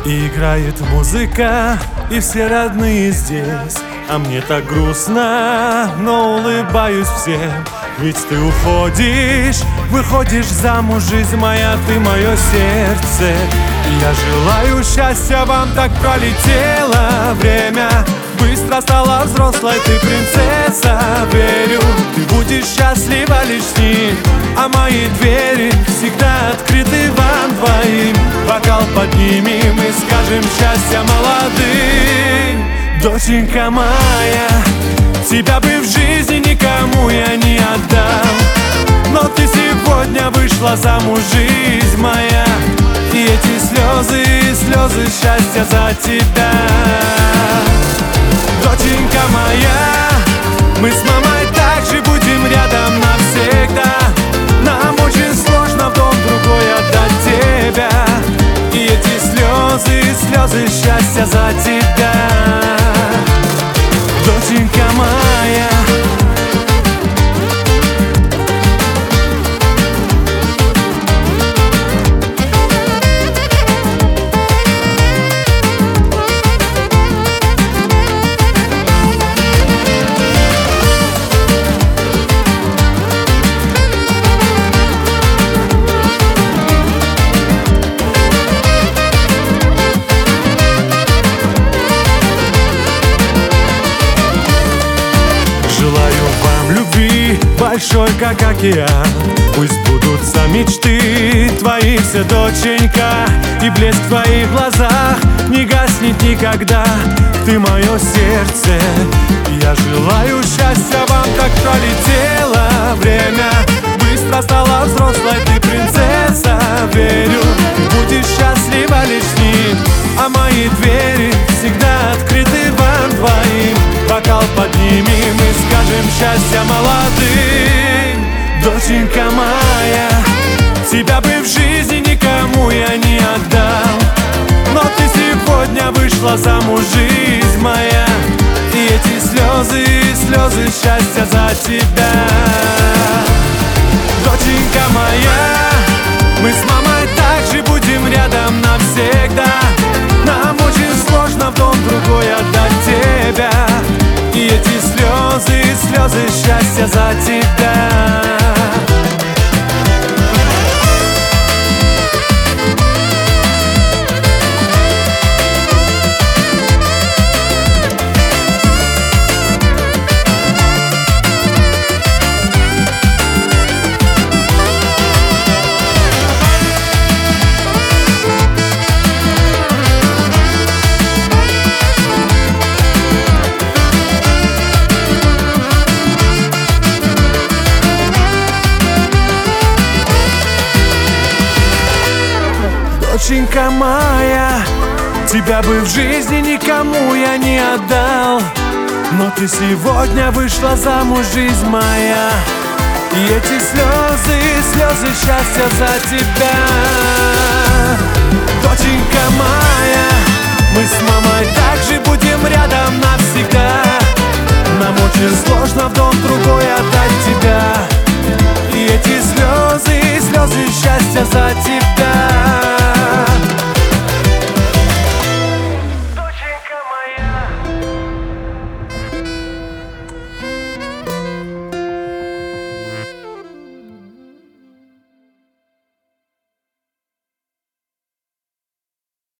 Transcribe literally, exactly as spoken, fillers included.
И играет музыка, и все родные здесь. А мне так грустно, но улыбаюсь всем. Ведь ты уходишь, выходишь замуж, жизнь моя, ты мое сердце. И я желаю счастья вам, так пролетело время. Быстро стала взрослой, ты принцесса, верю. Ты будешь счастлива лишь с ним, а мои двери всегда открыты вам двоим. Бокал поднимем и скажем счастья молодым. Доченька моя, тебя бы в жизни никому я не отдал, но ты сегодня вышла замуж, жизнь моя. И эти слезы, слезы счастья за тебя. Доченька моя, мы с мамой также будем рядом навсегда. Нам очень сложно в дом другой отдать тебя. И эти слезы, слезы счастья за тебя. Доченька моя. Большой, как океан, пусть будутся мечты твои все, доченька. И блеск в твоих глазах не гаснет никогда. Ты мое сердце, я желаю счастья вам, так пролетело время. Быстро стала взрослой, ты принцесса, верю. Ты будешь счастлива лишь с ним, а мои двери всегда открыты вам двоим. Бокал поднимем и скажем счастья молодым. Доченька моя, тебя бы в жизни никому я не отдал, но ты сегодня вышла замуж, жизнь моя. И эти слезы, слезы счастья за тебя. Доченька моя, мы с мамой также будем рядом навсегда. Нам очень сложно в дом другой отдать тебя. И эти слезы, слезы счастья за тебя. Доченька моя, тебя бы в жизни никому я не отдал, но ты сегодня вышла замуж, жизнь моя. И эти слезы, слезы счастья за тебя. Доченька моя, мы с мамой также будем рядом навсегда. Нам очень сложно в дом другой отдать тебя. И эти слезы, слезы счастья за тебя.